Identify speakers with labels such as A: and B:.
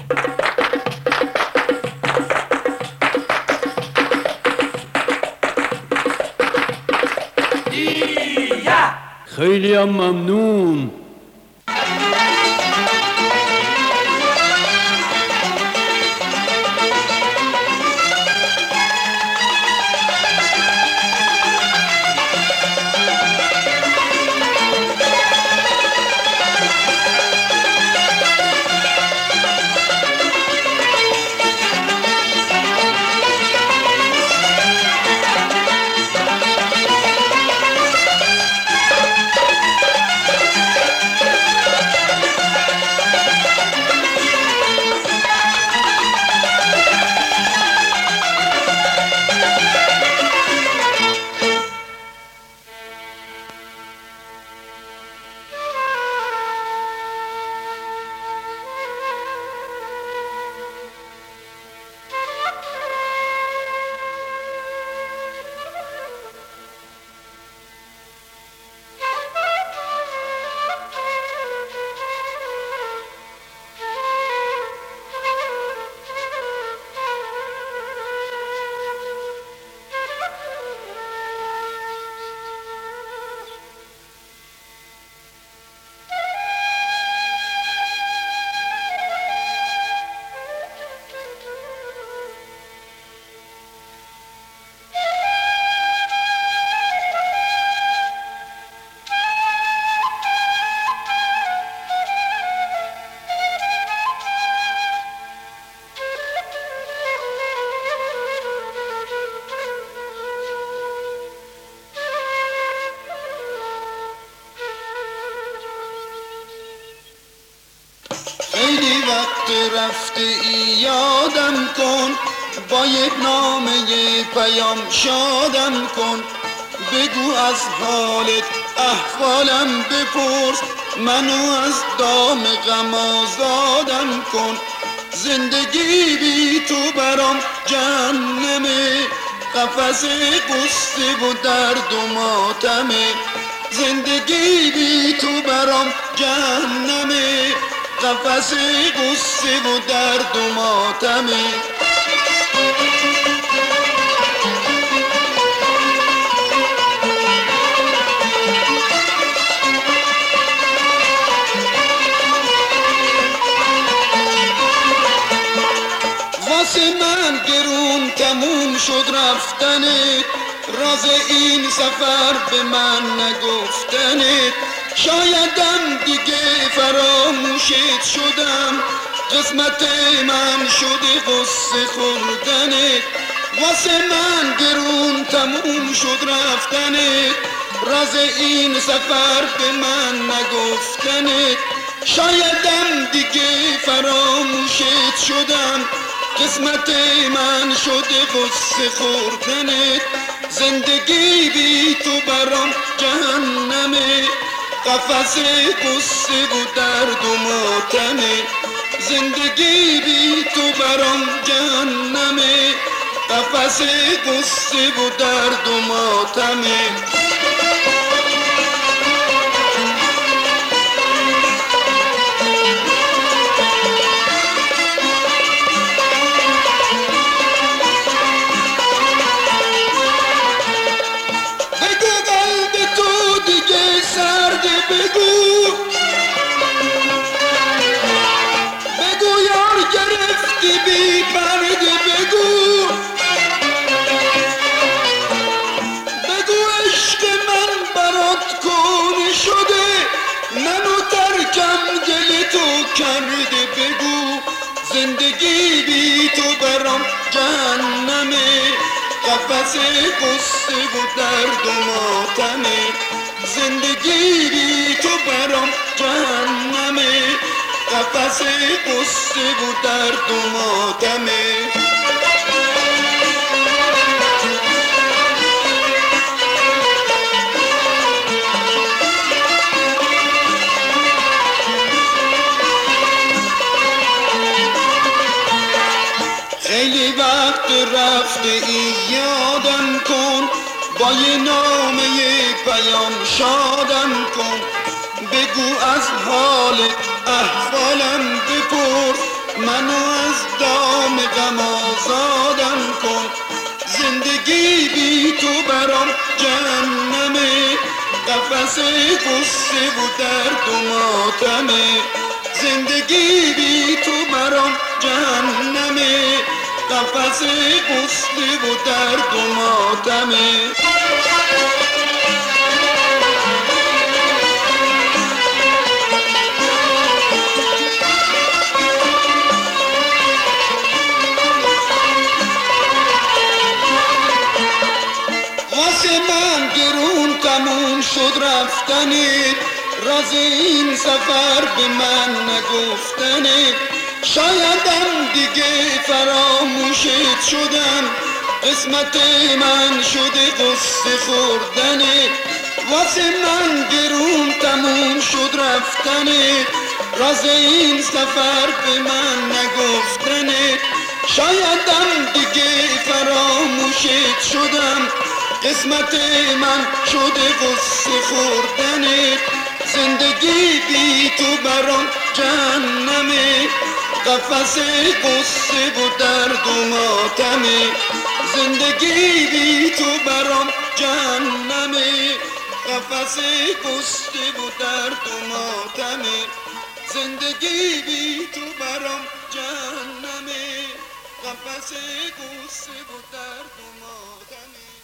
A: خیلی هم ممنون.
B: خیلی وقت رفته ای یادم کن، با یک نامه پیام شادم کن. بگو از حالت احوالم بپرس، منو از دام غم آزادم کن. زندگی بی تو برام جهنمه، قفس غصه و درد و ماتمه. زندگی بی تو برام جهنمه، قفس غصه و درد و ماتمه. واسه من گرون تموم شد رفتنت، راز این سفر به من نگفتنت. شایدم دیگه فراموشت شدم، قسمت من شده غصه خوردنت. واسه من گرون تموم شد رفتنت، راز این سفر به من نگفتنت. شایدم دیگه فراموشت شدم، قسمت من شده غصه خوردنت. زندگی بی تو برام جهنمه، قفس غصه و درد و ماتمه. زندگی بی تو برام جهنمه، قفس غصه و درد و ماتمه. بگو یار گرفتی بی پرده، بگو عشق من برات کهنه شده، منو ترکم دل تو کرده. بگو زندگی بی تو برام جهنمه، قفس غصه و درد و ماتمه. زندگی بی تو برام جهنمه، قفس غصه و درد و ماتمه. خیلی وقت رفته ای یادم کن، با یه نامه پیام شادم کن. بگو از حال احوالم بپرس، منو از دام غم آزادم کن. زندگی بی تو برام جهنمه، قفس غصه و درد و ماتمه. زندگی بی تو برام جهنمه، قفس غصه و درد و ماتمه. واسه من گرون تموم شد رفتنت، راز این سفر به من نگفتنت. شایدم دیگه فراموشت شدم، قسمت من شده قصه خوردنت. واسه من گرون تموم شد رفتنت، راز این سفر به من نگفتنت. شایدم دیگه فراموشت شدم، قسمت من شده قصه خوردنت. زندگی بی تو برام جهنمه، قفس قصه و درد و ماتمه. زندگی بی تو برام جهنمه، قفس قصه و درد و ماتمه. زندگی بی تو برام جهنمه، قفس قصه و درد و ماتمه.